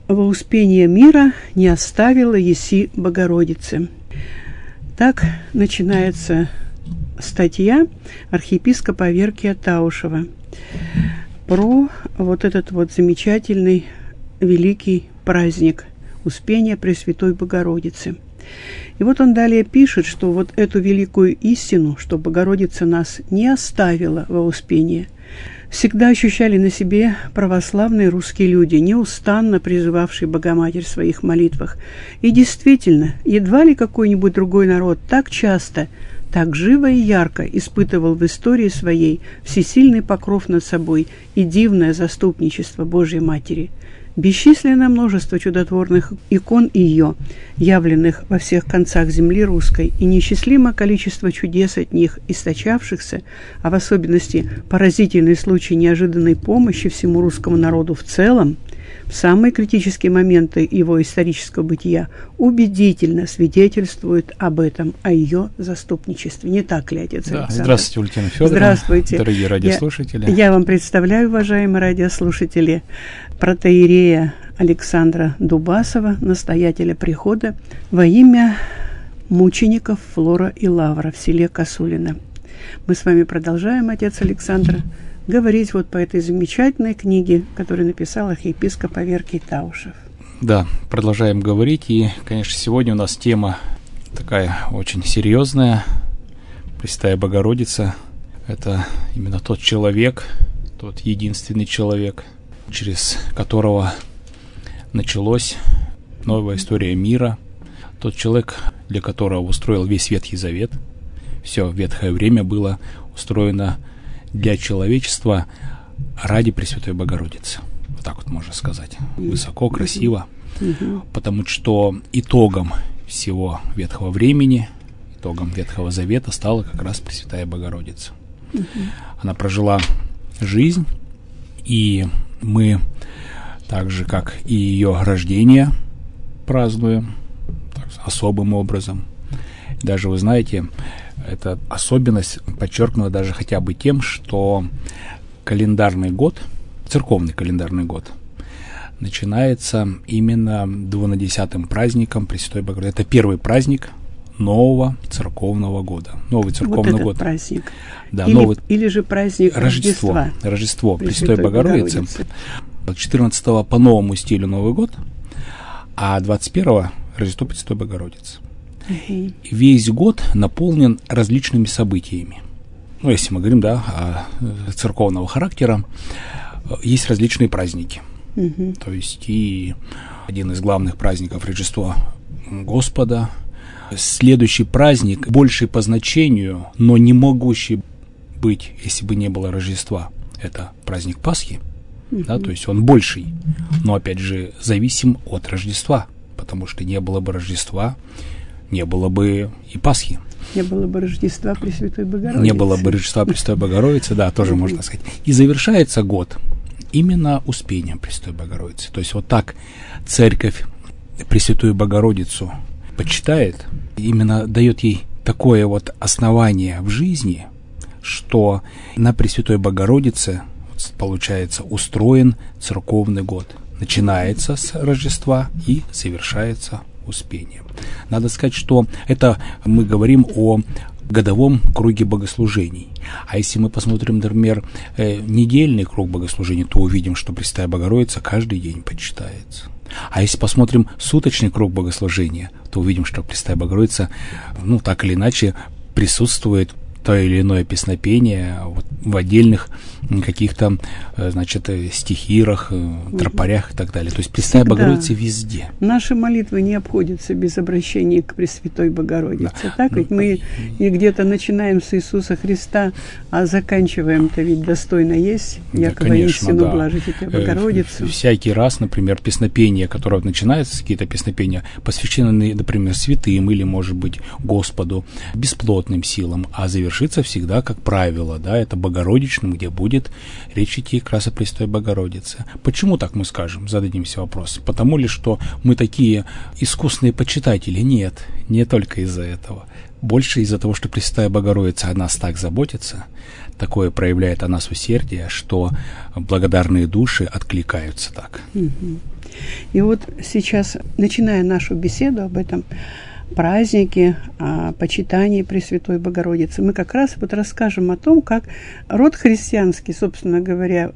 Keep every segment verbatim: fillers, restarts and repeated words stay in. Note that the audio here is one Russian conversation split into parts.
во успение мира не оставила еси Богородицы». Так начинается статья архиепископа Аверкия Таушева про вот этот вот замечательный великий праздник Успения Пресвятой Богородицы. И вот он далее пишет, что вот эту великую истину, что Богородица нас не оставила во Успение, всегда ощущали на себе православные русские люди, неустанно призывавшие Богоматерь в своих молитвах. И действительно, едва ли какой-нибудь другой народ так часто, так живо и ярко испытывал в истории своей всесильный покров над собой и дивное заступничество Божьей Матери. Бесчисленное множество чудотворных икон ее, явленных во всех концах земли русской, и неисчислимое количество чудес от них источавшихся, а в особенности поразительный случай неожиданной помощи всему русскому народу в целом, в самые критические моменты его исторического бытия убедительно свидетельствует об этом, о ее заступничестве. Не так ли, отец да. Александр? Здравствуйте, Валентина Федоровна. Здравствуйте. Дорогие радиослушатели. Я, я вам представляю, уважаемые радиослушатели, протоиерея Александра Дубасова, настоятеля прихода во имя мучеников Флора и Лавра в селе Косулино. Мы с вами продолжаем, отец Александр, говорить вот по этой замечательной книге, которую написал архиепископ Аверкий Таушев. Да, продолжаем говорить. И, конечно, сегодня у нас тема такая очень серьезная. Пресвятая Богородица – это именно тот человек, тот единственный человек, через которого началась новая история мира. Тот человек, для которого устроил весь Ветхий Завет. Все ветхое время было устроено для человечества ради Пресвятой Богородицы. Вот так вот можно сказать. Высоко, красиво. Mm-hmm. Потому что итогом всего ветхого времени, итогом Ветхого Завета стала как раз Пресвятая Богородица. Mm-hmm. Она прожила жизнь, и мы так же, как и ее рождение, празднуем так, особым образом. Даже, вы знаете, эта особенность подчеркнута даже хотя бы тем, что календарный год, церковный календарный год, начинается именно двунадесятым праздником Пресвятой Богородицы. Это первый праздник нового церковного года. Новый церковный вот этот год. Праздник. Да, или, новый... или же праздник Рождество. Рождества. Рождество Пресвятой Богородицы. четырнадцатого по новому стилю Новый год, а двадцать первого Рождество Пресвятой Богородицы. Uh-huh. Весь год наполнен различными событиями. Ну, если мы говорим, да, о церковного характера, есть различные праздники. Uh-huh. То есть и один из главных праздников Рождество Господа. Следующий праздник, больший по значению, но не могущий быть, если бы не было Рождества, это праздник Пасхи. Uh-huh. Да, то есть он больший, но опять же зависим от Рождества, потому что не было бы Рождества, не было бы и Пасхи. Не было бы Рождества Пресвятой Богородицы. Не было бы Рождества Пресвятой Богородицы, да, тоже можно сказать. И завершается год именно Успением Пресвятой Богородицы. То есть вот так Церковь Пресвятую Богородицу почитает, именно дает ей такое вот основание в жизни, что на Пресвятой Богородице, получается, устроен церковный год. Начинается с Рождества и завершается Успением. Надо сказать, что это мы говорим о годовом круге богослужений. А если мы посмотрим, например, э, недельный круг богослужений, то увидим, что Пресвятая Богородица каждый день почитается. А если посмотрим суточный круг богослужения, то увидим, что Пресвятая Богородица, ну, так или иначе, присутствует то или иное песнопение вот, в отдельных каких-то, значит, стихирах, тропарях и так далее. То есть Пресвятая Всегда. Богородица везде. Наши молитвы не обходятся без обращения к Пресвятой Богородице. Да. Так ведь мы и где-то начинаем с Иисуса Христа, а заканчиваем-то ведь достойно есть. Да, Якова конечно, истину да. блажите Богородицу. Всякий раз, например, песнопение, которое начинается, какие-то песнопения, посвящены, например, святым или, может быть, Господу, бесплотным силам, а завершается всегда, как правило, да, это Богородичным, где будет речь идти как раз о Пресвятой Богородице. Почему так мы скажем? Зададимся вопросом. Потому ли, что мы такие искусные почитатели? Нет, не только из-за этого. Больше из-за того, что Пресвятая Богородица о нас так заботится, такое проявляет о нас усердие, что благодарные души откликаются так. И вот сейчас, начиная нашу беседу об этом празднике, о почитании Пресвятой Богородицы, мы как раз вот расскажем о том, как род христианский, собственно говоря,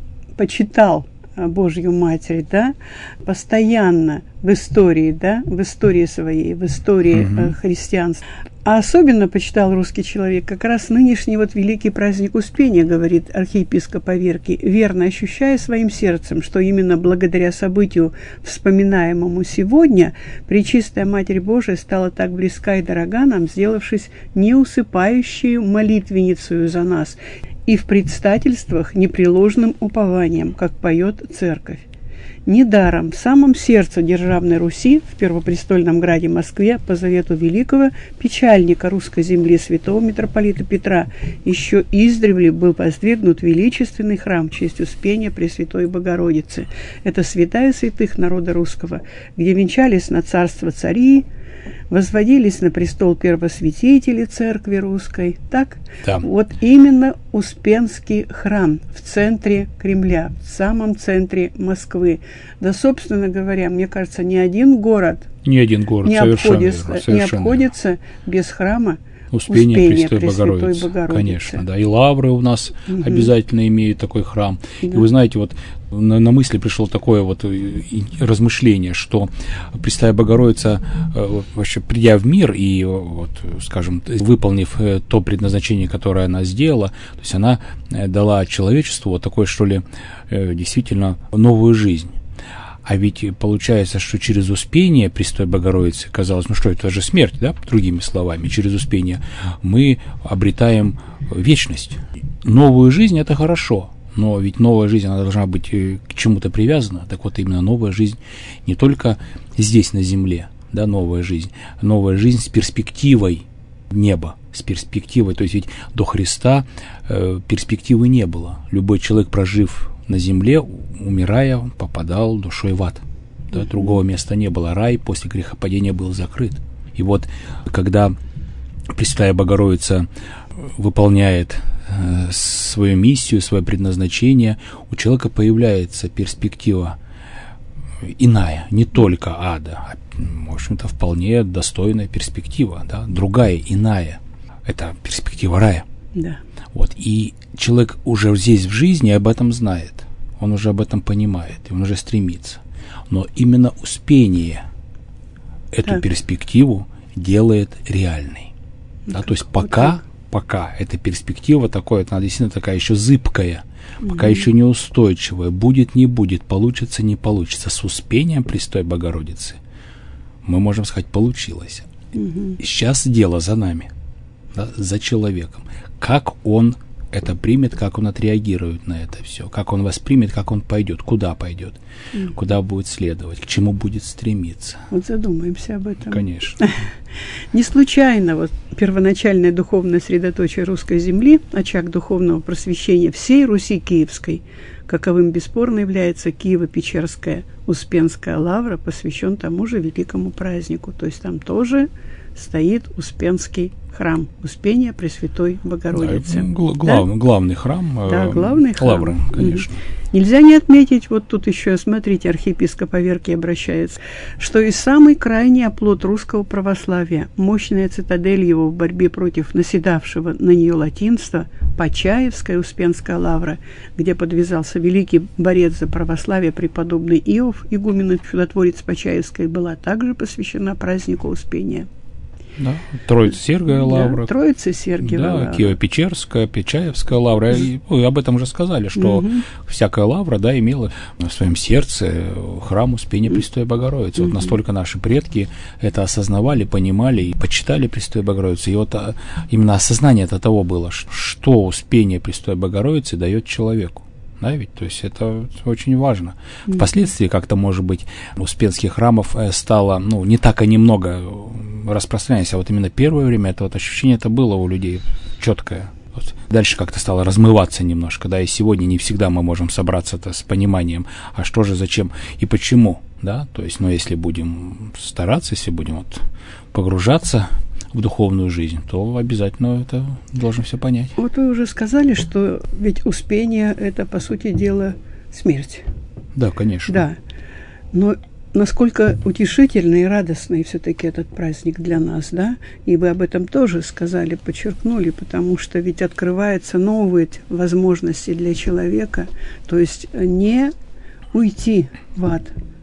почитал Божью Матерь, да, постоянно в истории, да, в истории своей, в истории mm-hmm. христианства. А особенно почитал русский человек как раз нынешний вот великий праздник Успения, говорит архиепископ Аверкий, верно ощущая своим сердцем, что именно благодаря событию, вспоминаемому сегодня, Пречистая Матерь Божия стала так близка и дорога нам, сделавшись неусыпающей молитвенницею за нас, и в предстательствах непреложным упованием, как поет Церковь. Недаром в самом сердце Державной Руси, в Первопрестольном граде Москве, по завету великого печальника русской земли святого митрополита Петра, еще издревле был воздвигнут величественный храм в честь Успения Пресвятой Богородицы. Это святая святых народа русского, где венчались на царство цари, возводились на престол первосвятители церкви русской. Так? Да. Вот именно Успенский храм в центре Кремля, в самом центре Москвы. Да, собственно говоря, мне кажется, ни один город, ни один город не, совершенно обходится, верно, совершенно не обходится без храма Успения, Успения Пресвятой, Пресвятой Богородицы. Богородицы. Конечно, да. И лавры у нас угу. обязательно имеют такой храм. Да. И вы знаете, вот на, на мысли пришло такое вот размышление, что Пресвятая Богородица, вообще придя в мир и, вот, скажем, выполнив то предназначение, которое она сделала, то есть она дала человечеству вот такой, что ли, действительно новую жизнь. А ведь получается, что через Успение Пресвятой Богородицы, казалось, ну что, это же смерть, да, другими словами, через Успение мы обретаем вечность. Новую жизнь – это хорошо, но ведь новая жизнь, она должна быть к чему-то привязана. Так вот, именно новая жизнь не только здесь, на земле, да, новая жизнь, новая жизнь с перспективой неба, с перспективой, то есть ведь до Христа э, перспективы не было. Любой человек, прожив на земле, умирая, попадал душой в ад. Да, другого места не было. Рай после грехопадения был закрыт. И вот, когда Пресвятая Богородица выполняет э, свою миссию, свое предназначение, у человека появляется перспектива иная, не только ада, а, в общем-то, вполне достойная перспектива, да, другая, иная. Это перспектива рая. Да. Вот. И человек уже здесь в жизни об этом знает, он уже об этом понимает, и он уже стремится. Но именно Успение эту так. перспективу делает реальной. Да, то есть пока, пока эта перспектива такая, она действительно такая еще зыбкая, mm-hmm. пока еще неустойчивая, будет, не будет, получится, не получится. С Успением Пресвятой Богородицы мы можем сказать, получилось. Mm-hmm. Сейчас дело за нами, да, за человеком. Как он это примет, как он отреагирует на это все, как он воспримет, как он пойдет, куда пойдет, mm. куда будет следовать, к чему будет стремиться. Вот задумаемся об этом. Конечно. Не случайно вот первоначальное духовное средоточие русской земли, очаг духовного просвещения всей Руси Киевской, каковым бесспорно является Киево-Печерская Успенская лавра, посвящен тому же великому празднику. То есть там тоже стоит Успенский храм Успения Пресвятой Богородицы. Да, гл- глав, да? Главный храм. Да, главный храм. Лавры, конечно. Mm-hmm. Нельзя не отметить, вот тут еще, смотрите, архиепископ Аверкий обращается, что и самый крайний оплот русского православия, мощная цитадель его в борьбе против наседавшего на нее латинства, Почаевская Успенская лавра, где подвязался великий борец за православие преподобный Иов, игумен и чудотворец Почаевской, была также посвящена празднику Успения. Да, Троице-Сергия лавра. Да, Троице-Сергия да, лавра. Киево-Печерская, Почаевская лавра. И, ну, об этом уже сказали, что угу. всякая лавра, да, имела в своем сердце храм Успения Пресвятой Богородицы. Угу. Вот настолько наши предки это осознавали, понимали и почитали Пресвятую Богородицу. И вот а, именно осознание это того было, что Успение Пресвятой Богородицы дает человеку. Да, ведь, то есть это очень важно. Mm-hmm. Впоследствии как-то, может быть, успенских храмов стало, ну, не так и немного распространяться, а вот именно первое время это вот ощущение это было у людей четкое. Вот. Дальше как-то стало размываться немножко, да, и сегодня не всегда мы можем собраться-то с пониманием, а что же, зачем и почему, да, то есть, ну, если будем стараться, если будем вот погружаться в духовную жизнь, то обязательно это должен все понять. Вот вы уже сказали, что ведь Успение – это, по сути дела, смерть. Да, конечно. Да, но насколько утешительный и радостный все-таки этот праздник для нас, да? И вы об этом тоже сказали, подчеркнули, потому что ведь открываются новые возможности для человека, то есть не уйти в ад,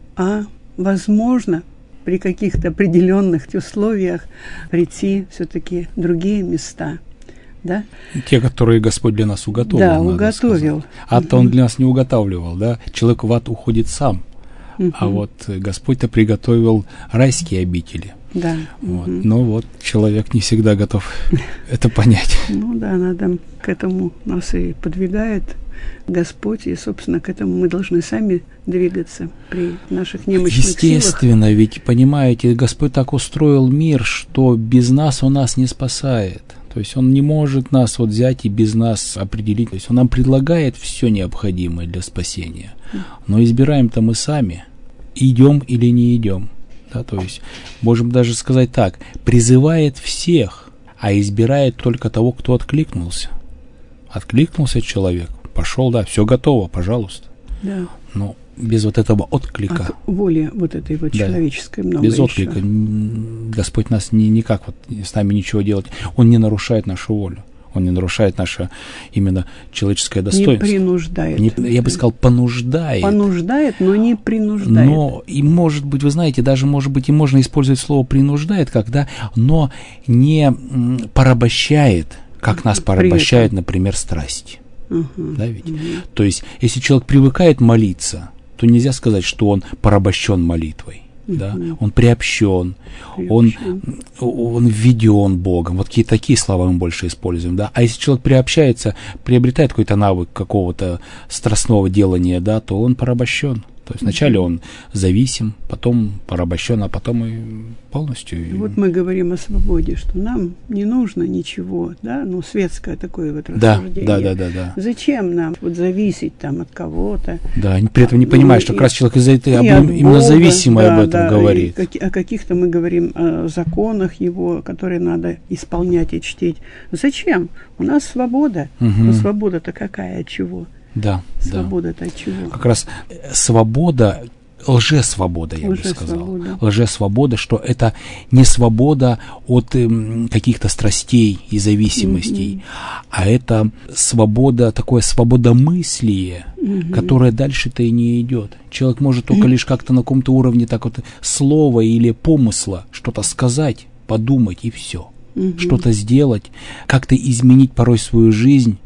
а возможно при каких-то определенных условиях прийти все-таки в другие места. Да? Те, которые Господь для нас уготовил. Да, уготовил. Ад-то Он для нас не уготавливал, да? Человек в ад уходит сам. Uh-huh. А вот Господь-то приготовил райские обители. Да. Вот. Uh-huh. Но вот человек не всегда готов это понять. Ну да, надо к этому нас и подвигает Господь, и, собственно, к этому мы должны сами двигаться при наших немощных силах. Естественно, ведь, понимаете, Господь так устроил мир, что без нас Он нас не спасает. То есть Он не может нас вот взять и без нас определить. То есть Он нам предлагает все необходимое для спасения. Но избираем-то мы сами, идем или не идем. Да, то есть, можем даже сказать так, призывает всех, а избирает только того, кто откликнулся. Откликнулся человек, пошел, да, все готово, пожалуйста. Да. Но без вот этого отклика. От воли вот этой вот да, человеческой много без еще. отклика. Господь нас не, никак вот с нами ничего делать. Он не нарушает нашу волю. Он не нарушает наше именно человеческое достоинство. Не принуждает. Не, я бы сказал, понуждает. Понуждает, но не принуждает. Но, и может быть, вы знаете, даже, может быть, и можно использовать слово «принуждает», когда, но не порабощает, как нас порабощает, например, страсть. Uh-huh. Да, ведь? Uh-huh. То есть, если человек привыкает молиться, то нельзя сказать, что он порабощен молитвой. Uh-huh. Да? Он приобщен, он, он введен Богом. Вот какие такие слова мы больше используем. Да? А если человек приобщается, приобретает какой-то навык какого-то страстного делания, да, то он порабощен. То есть вначале он зависим, потом порабощен, а потом и полностью. И вот мы говорим о свободе, что нам не нужно ничего, да, ну, светское такое вот да, рассуждение. Да, да, да, да. Зачем нам вот зависеть там от кого-то? Да, при этом не понимают, ну, что как раз человек из-за этого именно Бога, зависимый да, об этом да, говорит. Как, о каких-то мы говорим о законах его, которые надо исполнять и чтить. Зачем? У нас свобода. Угу. Но свобода-то какая, от чего? Да, свобода-то да. от чего? Как раз свобода, лжесвобода, я лжесвобода. бы сказал. Лжесвобода, что это не свобода от э, каких-то страстей и зависимостей, mm-hmm. а это свобода, такое свободомыслие, mm-hmm. которое дальше-то и не идет. Человек может только mm-hmm. лишь как-то на каком-то уровне так вот слова или помысла что-то сказать, подумать и все. Mm-hmm. Что-то сделать, как-то изменить порой свою жизнь.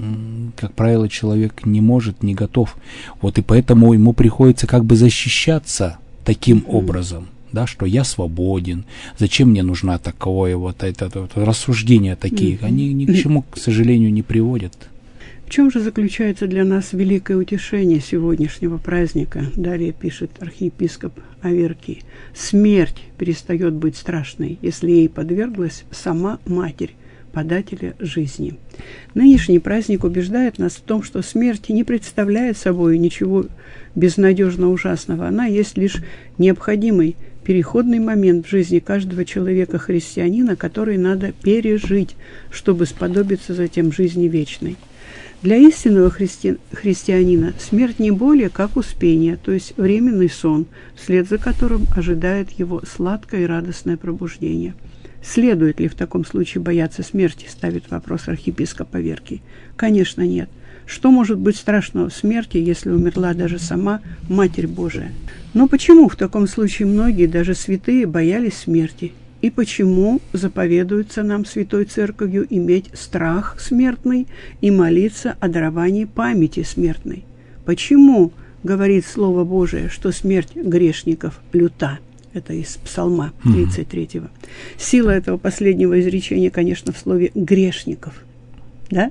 Как правило, человек не может, не готов. Вот и поэтому ему приходится как бы защищаться таким mm-hmm. образом, да, что я свободен, зачем мне нужна такое вот это, это, это рассуждения такие, mm-hmm. они ни к чему, к сожалению, не приводят. В чем же заключается для нас великое утешение сегодняшнего праздника? Далее пишет архиепископ Аверкий. Смерть перестает быть страшной, если ей подверглась сама Матерь, подателя жизни. Нынешний праздник убеждает нас в том, что смерть не представляет собой ничего безнадежно ужасного. Она есть лишь необходимый переходный момент в жизни каждого человека-христианина, который надо пережить, чтобы сподобиться затем жизни вечной. Для истинного христи... христианина смерть не более как успение, то есть временный сон, вслед за которым ожидает его сладкое и радостное пробуждение. Следует ли в таком случае бояться смерти, ставит вопрос архиепископ Аверкий. Конечно, нет. Что может быть страшного в смерти, если умерла даже сама Матерь Божия? Но почему в таком случае многие, даже святые, боялись смерти? И почему заповедуется нам Святой Церковью иметь страх смертный и молиться о даровании памяти смертной? Почему говорит Слово Божие, что смерть грешников люта? Это из Псалма тридцать третьего. Mm-hmm. Сила этого последнего изречения, конечно, в слове «грешников». Да?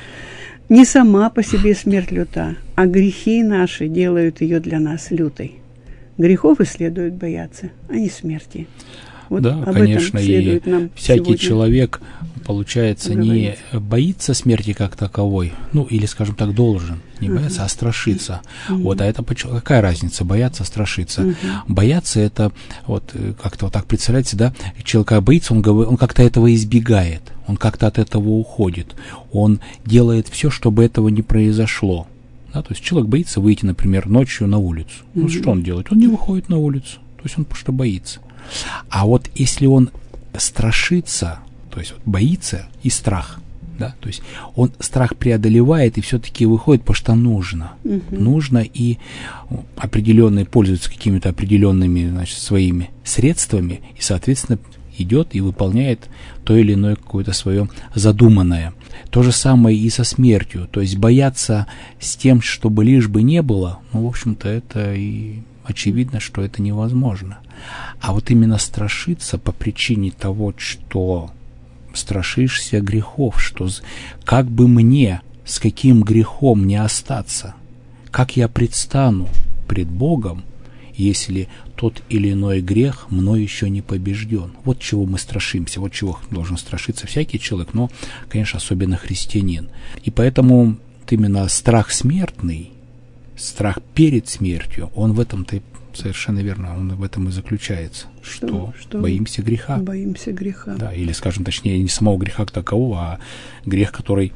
Не сама по себе смерть люта, а грехи наши делают ее для нас лютой. Грехов и следует бояться, а не смерти. Вот да, конечно, и всякий человек, получается, говорить. Не боится смерти как таковой, ну, или, скажем так, должен не uh-huh. бояться, а страшиться. Uh-huh. Вот, а это какая разница, бояться, страшиться? Uh-huh. Бояться это, вот, как-то вот так представляете, да, человек боится, он, он как-то этого избегает, он как-то от этого уходит, он делает все, чтобы этого не произошло. Да, то есть человек боится выйти, например, ночью на улицу. Mm-hmm. Ну, что он делает? Он не выходит на улицу. То есть он просто боится. А вот если он страшится, то есть вот боится и страх, да, то есть он страх преодолевает и все-таки выходит, потому что нужно. Mm-hmm. Нужно и определенные пользуются какими-то определенными, значит, своими средствами и, соответственно, идет и выполняет то или иное какое-то свое задуманное. То же самое и со смертью. То есть бояться с тем, чтобы лишь бы не было, ну, в общем-то, это и очевидно, что это невозможно. А вот именно страшиться по причине того, что страшишься грехов, что как бы мне с каким грехом не остаться, как я предстану пред Богом, если тот или иной грех мной еще не побежден. Вот чего мы страшимся, вот чего должен страшиться всякий человек, но, конечно, особенно христианин. И поэтому именно страх смертный, страх перед смертью, он в этом-то совершенно верно, он в этом и заключается, что, что, что боимся греха. Боимся греха. Да, или, скажем точнее, не самого греха как такового, а грех, который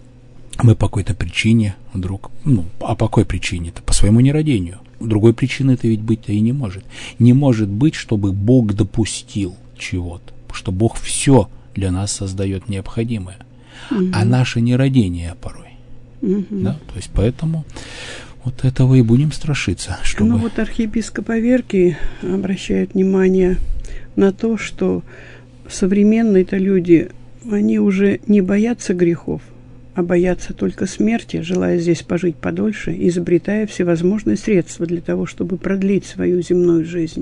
мы по какой-то причине вдруг, ну, а по какой причине? Это по своему нерадению. Другой причины это ведь быть-то и не может. Не может быть, чтобы Бог допустил чего-то, потому что Бог все для нас создает необходимое, угу. а наше нерадение порой. Угу. Да? То есть поэтому вот этого и будем страшиться. Чтобы... Ну вот архиепископ Аверкий обращает внимание на то, что современные-то люди, они уже не боятся грехов, а боятся только смерти, желая здесь пожить подольше, изобретая всевозможные средства для того, чтобы продлить свою земную жизнь.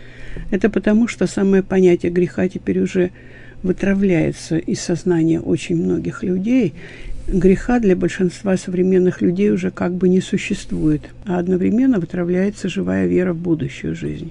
Это потому, что самое понятие греха теперь уже вытравляется из сознания очень многих людей. Греха для большинства современных людей уже как бы не существует, а одновременно вытравляется живая вера в будущую жизнь.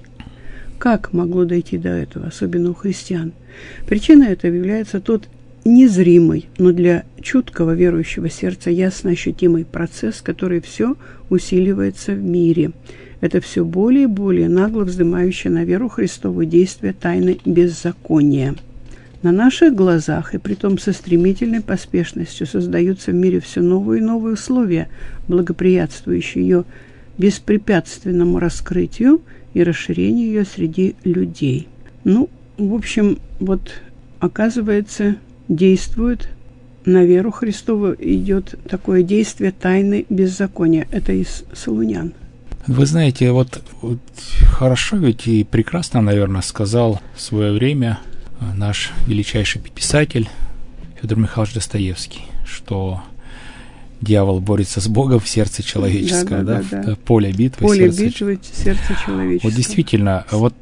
Как могло дойти до этого, особенно у христиан? Причиной этого является тот незримый, но для чуткого верующего сердца ясно ощутимый процесс, который все усиливается в мире. Это все более и более нагло вздымающее на веру Христову действие тайны беззакония. На наших глазах, и притом со стремительной поспешностью, создаются в мире все новые и новые условия, благоприятствующие ее беспрепятственному раскрытию и расширению ее среди людей. Ну, в общем, вот оказывается, действует на веру Христову, идет такое действие тайны беззакония. Это из Солунян. Вы знаете, вот, вот хорошо ведь и прекрасно, наверное, сказал в свое время наш величайший писатель Федор Михайлович Достоевский, что дьявол борется с Богом в сердце человеческом, да, да, да, да. Поле битвы, Поле сердце, битвы, сердце человеческого. Вот действительно, вот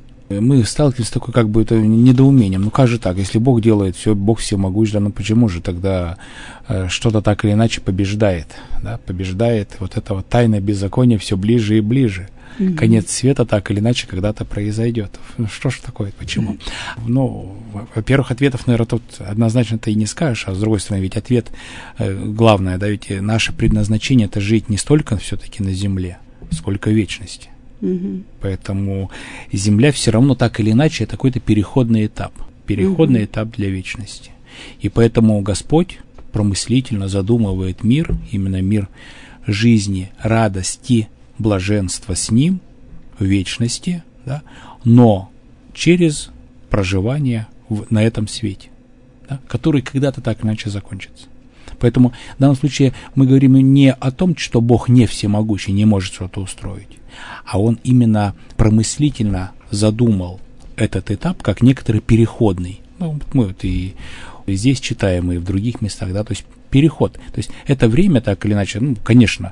мы сталкивались с такой как бы это недоумением. Ну как же так? Если Бог делает все, Бог всемогущ, да, ну почему же тогда э, что-то так или иначе побеждает? Да? Побеждает вот это вот тайное беззаконие все ближе и ближе. Mm-hmm. Конец света так или иначе когда-то произойдет. Ну что ж такое? Почему? Mm-hmm. Ну, во-первых, ответов, наверное, тут однозначно ты и не скажешь, а с другой стороны, ведь ответ э, главное, да, ведь наше предназначение это жить не столько все-таки на земле, сколько в вечности. Угу. Поэтому Земля все равно так или иначе это какой-то переходный этап, переходный угу. этап для вечности. И поэтому Господь промыслительно задумывает мир, именно мир жизни, радости, блаженства с Ним в вечности, да, но через проживание в, на этом свете, да, который когда-то так или иначе закончится. Поэтому в данном случае мы говорим не о том, что Бог не всемогущий, не может что-то устроить, а Он именно промыслительно задумал этот этап как некоторый переходный. Ну, мы вот и здесь читаем, и в других местах, да, то есть переход. То есть это время, так или иначе, ну, конечно,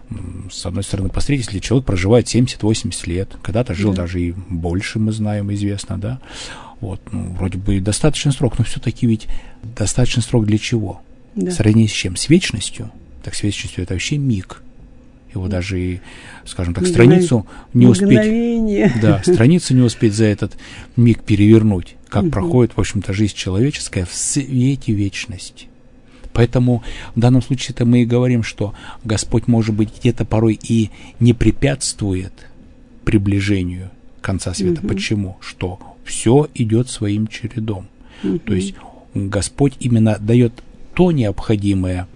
с одной стороны, посмотрите, если человек проживает семьдесят-восемьдесят лет, когда-то жил да. даже и больше, мы знаем, известно, да, вот, ну, вроде бы достаточный срок, но все-таки ведь достаточный срок для чего? Да. В сравнении с чем? С вечностью? Так с вечностью это вообще миг. Его даже, и, скажем так, страницу не успеть, да, страницу не успеть за этот миг перевернуть, как угу. проходит, в общем-то, жизнь человеческая в свете вечности. Поэтому в данном случае это мы и говорим, что Господь, может быть, где-то порой и не препятствует приближению конца света. Угу. Почему? Что все идет своим чередом. Угу. То есть Господь именно дает то необходимое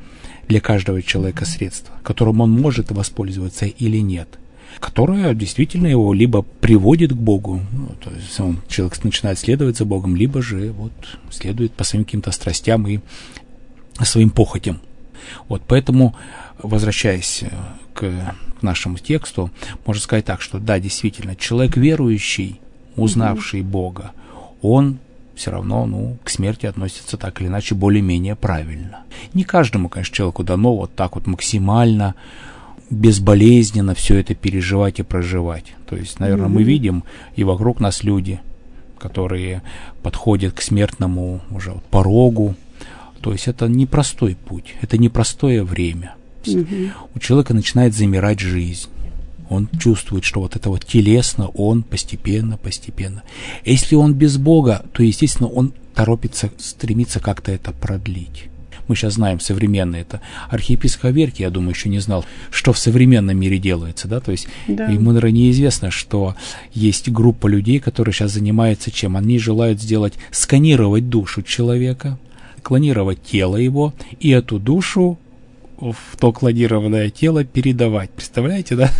для каждого человека средство, которым он может воспользоваться или нет, которое действительно его либо приводит к Богу, ну, то есть он, человек начинает следовать за Богом, либо же вот следует по своим каким-то страстям и своим похотям. Вот поэтому, возвращаясь к нашему тексту, можно сказать так, что да, действительно, человек верующий, узнавший Бога, он все равно, ну, к смерти относится так или иначе более-менее правильно. Не каждому, конечно, человеку дано вот так вот максимально безболезненно все это переживать и проживать. То есть, наверное, mm-hmm. мы видим и вокруг нас люди, которые подходят к смертному уже вот порогу. То есть это непростой путь, это непростое время. Mm-hmm. У человека начинает замирать жизнь. Он чувствует, что вот это вот телесно, он постепенно, постепенно. Если он без Бога, то, естественно, он торопится, стремится как-то это продлить. Мы сейчас знаем современное это. Архиепископ Аверкий, я думаю, еще не знал, что в современном мире делается, да, то есть да. Ему, наверное, неизвестно, что есть группа людей, которые сейчас занимаются чем? Они желают сделать, сканировать душу человека, клонировать тело его, и эту душу в то клонированное тело передавать. Представляете, да?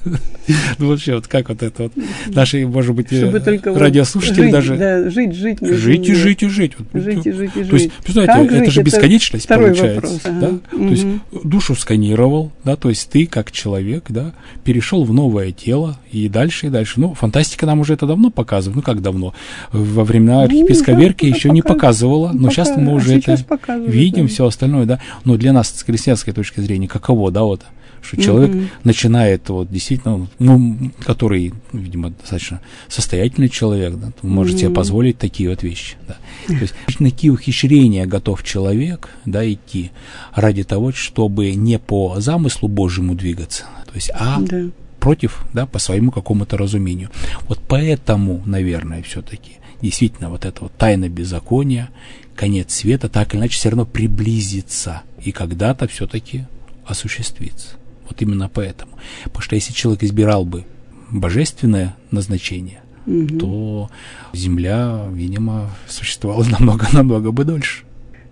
Ну, вообще, вот как вот это вот наши, может быть, радиослушатели даже... Да, жить, жить. Жить и жить и жить. Жить и жить и жить. То есть, представляете, это же бесконечность получается. Да? То есть, душу сканировал, да, то есть ты, как человек, да, перешел в новое тело и дальше, и дальше. Ну, фантастика нам уже это давно показывает. Ну, как давно? Во времена архиепископа Аверкия еще не показывала, но сейчас мы уже это видим, все остальное, да. Но для нас, с христианской точки зрения, каково, да, вот, что человек mm-hmm. начинает, вот, действительно, ну, который, видимо, достаточно состоятельный человек, да, может mm-hmm. себе позволить такие вот вещи, да. То есть, на какие ухищрения готов человек, да, идти ради того, чтобы не по замыслу Божьему двигаться, то есть, а mm-hmm. против, да, по своему какому-то разумению. Вот поэтому, наверное, все-таки, действительно, вот это вот тайна беззакония, конец света, так или иначе, все равно приблизится и когда-то все-таки осуществится. Вот именно поэтому. Потому что если человек избирал бы божественное назначение, угу. то Земля, видимо, существовала намного-намного бы дольше.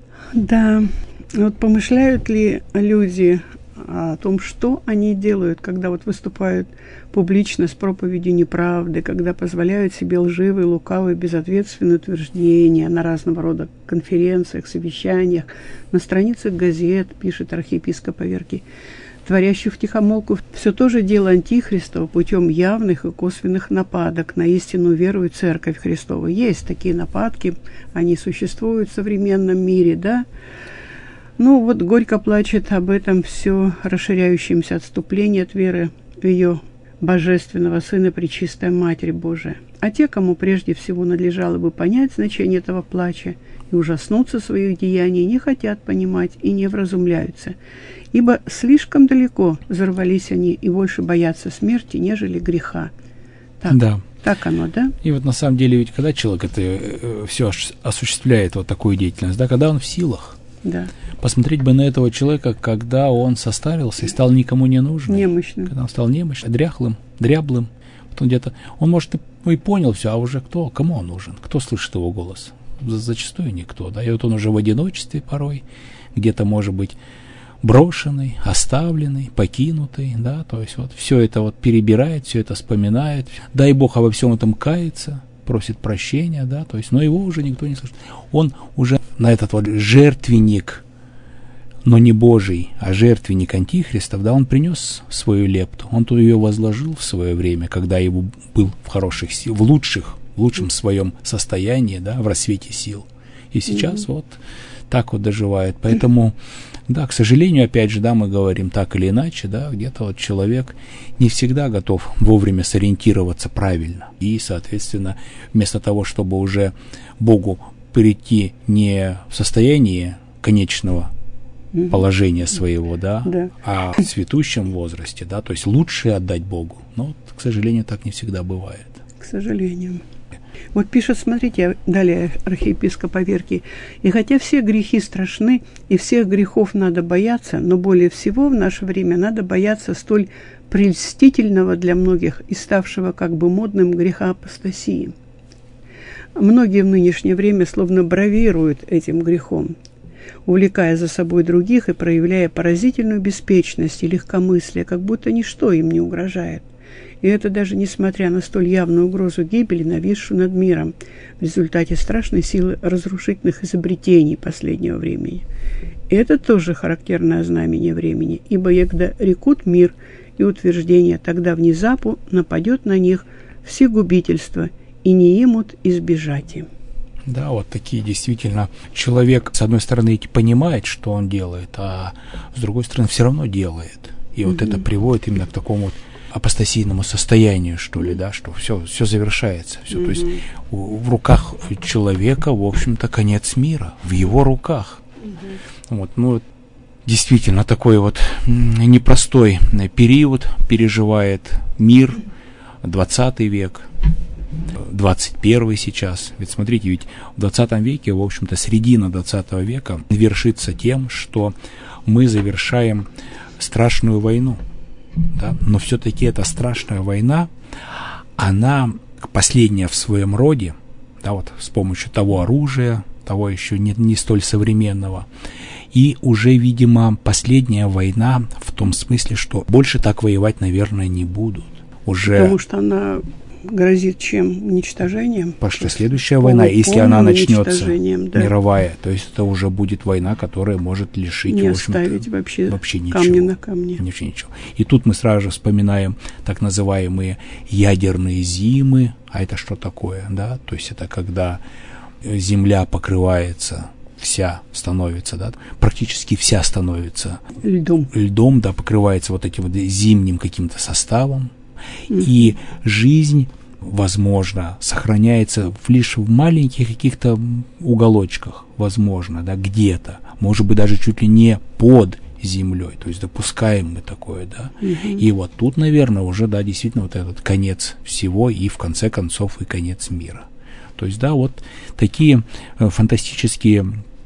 Да. Вот помышляют ли люди о том, что они делают, когда вот выступают публично с проповедью неправды, когда позволяют себе лживые, лукавые, безответственные утверждения на разного рода конференциях, совещаниях, на страницах газет, пишет архиепископ Аверкий, творящих втихомолку все то же дело Антихристова путем явных и косвенных нападок на истинную веру и Церковь Христову. Есть такие нападки, они существуют в современном мире, да. Ну вот горько плачет об этом все расширяющемся отступлении от веры в ее Божественного Сына Пречистая Матерь Божия. А те, кому прежде всего надлежало бы понять значение этого плача и ужаснуться своих деяний, не хотят понимать и не вразумляются, ибо слишком далеко взорвались они и больше боятся смерти, нежели греха. Так, да. Так оно, да? И вот на самом деле, ведь когда человек это э, все осуществляет, вот такую деятельность, да, когда он в силах, да. Посмотреть бы на этого человека, когда он состарился и стал никому не нужным. Немощным. Когда он стал немощным, дряхлым, дряблым. Вот он где-то, он, может, и, и понял все, а уже кто, кому он нужен? Кто слышит его голос? Зачастую никто, да. И вот он уже в одиночестве порой, где-то, может быть, брошенный, оставленный, покинутый, да. То есть вот все это вот перебирает, все это вспоминает. Дай Бог обо всем этом кается, просит прощения, да, то есть, но его уже никто не слышит. Он уже на этот вот жертвенник, но не Божий, а жертвенник антихристов, да, он принес свою лепту, он тут ее возложил в свое время, когда его был в хороших сил, в лучших, в лучшем своем состоянии, да, в рассвете сил. И сейчас mm-hmm. вот так вот доживает. Поэтому, да, к сожалению, опять же, да, мы говорим так или иначе, да, где-то вот человек не всегда готов вовремя сориентироваться правильно. И, соответственно, вместо того, чтобы уже Богу прийти не в состоянии конечного mm-hmm. положения своего, да, да, а в цветущем возрасте, да, то есть лучше отдать Богу. Но, вот, к сожалению, так не всегда бывает. К сожалению. Вот пишет, смотрите, далее архиепископ Аверкий: «И хотя все грехи страшны, и всех грехов надо бояться, но более всего в наше время надо бояться столь прельстительного для многих и ставшего как бы модным греха апостасии. Многие в нынешнее время словно бравируют этим грехом. увлекая за собой других и проявляя поразительную беспечность и легкомыслие, как будто ничто им не угрожает. И это даже несмотря на столь явную угрозу гибели, нависшую над миром в результате страшной силы разрушительных изобретений последнего времени. И это тоже характерное знамение времени, ибо егда рекут мир и утверждение, тогда внезапу нападет на них всегубительство, и не имут избежать им. Да, вот такие действительно. Человек, с одной стороны, понимает, что он делает, а с другой стороны, все равно делает. И mm-hmm. вот это приводит именно к такому вот апостасийному состоянию, что ли, да, что все, все завершается. Все, mm-hmm. То есть у, в руках человека, в общем-то, конец мира. В его руках. Mm-hmm. Вот, ну, действительно, такой вот непростой период переживает мир, двадцатый век, двадцать первый сейчас. Ведь смотрите, ведь в двадцатом веке, в общем-то, середина двадцатого века вершится тем, что мы завершаем страшную войну. Да? Но все-таки эта страшная война, она последняя в своем роде, да, вот с помощью того оружия, того еще не, не столь современного. И уже, видимо, последняя война в том смысле, что больше так воевать, наверное, не будут. Уже... Потому что она грозит чем? Уничтожением? Потому что следующая война, если она начнется, да. мировая, то есть это уже будет война, которая может лишить, не в общем-то, оставить вообще, вообще ничего. Камня на камне. Ничего, ничего. И тут мы сразу же вспоминаем так называемые ядерные зимы. А это что такое? Да? То есть это когда Земля покрывается, вся становится, да, практически вся становится льдом, льдом, да, покрывается вот этим вот зимним каким-то составом, mm-hmm. и жизнь, возможно, сохраняется лишь в маленьких каких-то уголочках, возможно, да, где-то, может быть, даже чуть ли не под землей, то есть допускаем мы такое, да, mm-hmm. и вот тут, наверное, уже, да, действительно вот этот конец всего и, в конце концов, и конец мира. То есть, да, вот такие э, фантастические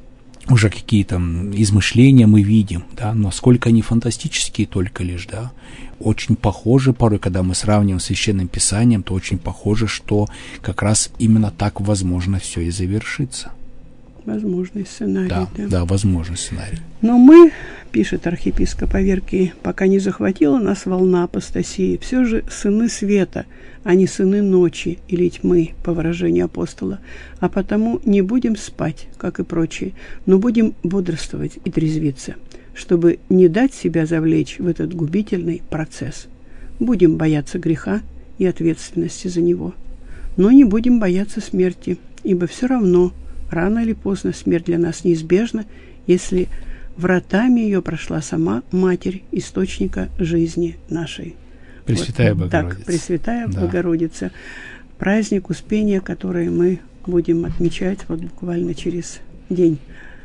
уже какие-то измышления мы видим, да, но сколько они фантастические только лишь, да, очень похоже порой, когда мы сравниваем с Священным Писанием, то очень похоже, что как раз именно так возможно все и завершится. Возможный сценарий. Да, да, да, возможный сценарий. Но мы, пишет архиепископ Аверкий, пока не захватила нас волна апостасии, все же сыны света, а не сыны ночи или тьмы, по выражению апостола, а потому не будем спать, как и прочие, но будем бодрствовать и трезвиться, чтобы не дать себя завлечь в этот губительный процесс. Будем бояться греха и ответственности за него, но не будем бояться смерти, ибо все равно, рано или поздно смерть для нас неизбежна, если вратами ее прошла сама Матерь Источника жизни нашей. Пресвятая вот, Богородица. Так, Пресвятая да. Богородица. Праздник Успения, который мы будем отмечать вот буквально через день.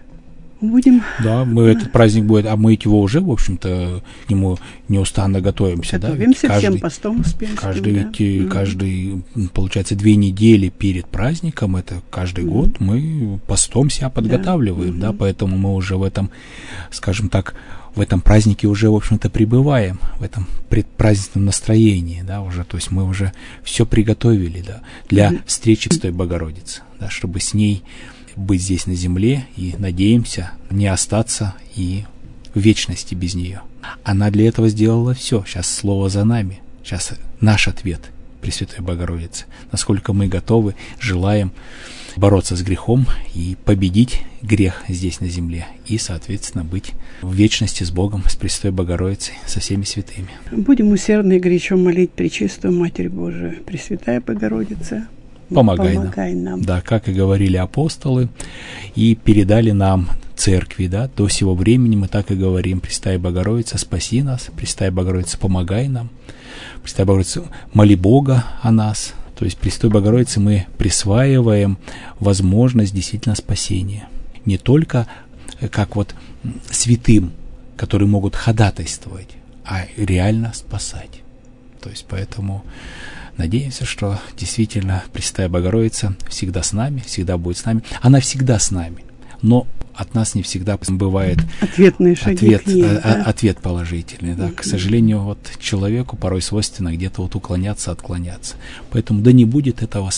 Будем... Да, мы да. этот праздник будет, а мы его уже, в общем-то, к нему неустанно готовимся. Готовимся да? всем постом успенским. Каждый, да. ведь, каждый, получается, две недели перед праздником, это каждый mm-hmm. год мы постом себя подготавливаем, да, mm-hmm. да, поэтому мы уже в этом, скажем так, в этом празднике уже, в общем-то, пребываем, в этом предпраздничном настроении, да, уже, то есть мы уже все приготовили, да, для mm-hmm. встречи с той Богородицей, да, чтобы с ней быть здесь на земле, и надеемся не остаться и в вечности без нее. Она для этого сделала все. Сейчас слово за нами. Сейчас наш ответ Пресвятой Богородице. Насколько мы готовы, желаем бороться с грехом и победить грех здесь на земле. И, соответственно, быть в вечности с Богом, с Пресвятой Богородицей, со всеми святыми. Будем усердно и горячо молить Пречистую Матерь Божию. Пресвятая Богородица, Помогай, Помогай нам. нам. Да, как и говорили апостолы, и передали нам церкви, да, до сего времени мы так и говорим: Пресвятая Богородица, спаси нас, Пресвятая Богородица, помогай нам, Пресвятая Богородица, моли Бога о нас. То есть Пресвятой Богородице мы присваиваем возможность действительно спасения. Не только как вот святым, которые могут ходатайствовать, а реально спасать. То есть поэтому... Надеемся, что действительно Пресвятая Богородица всегда с нами, всегда будет с нами. Она всегда с нами, но от нас не всегда бывает ответные шаги ответ, к ней, а, да? ответ положительный. Да. Mm-hmm. К сожалению, вот человеку порой свойственно где-то вот уклоняться, отклоняться. Поэтому да не будет этого с нами.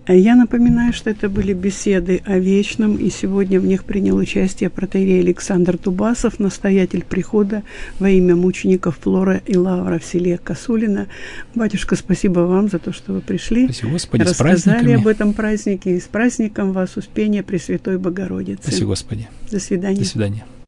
Я напоминаю, что это были беседы о вечном, и сегодня в них принял участие протоиерей Александр Дубасов, настоятель прихода во имя мучеников Флора и Лавра в селе Косулино. Батюшка, спасибо вам за то, что вы пришли. Спасибо, Господи, рассказали об этом празднике. И с праздником вас, Успения Пресвятой Богородицы. Спасибо, Господи. До свидания. До свидания.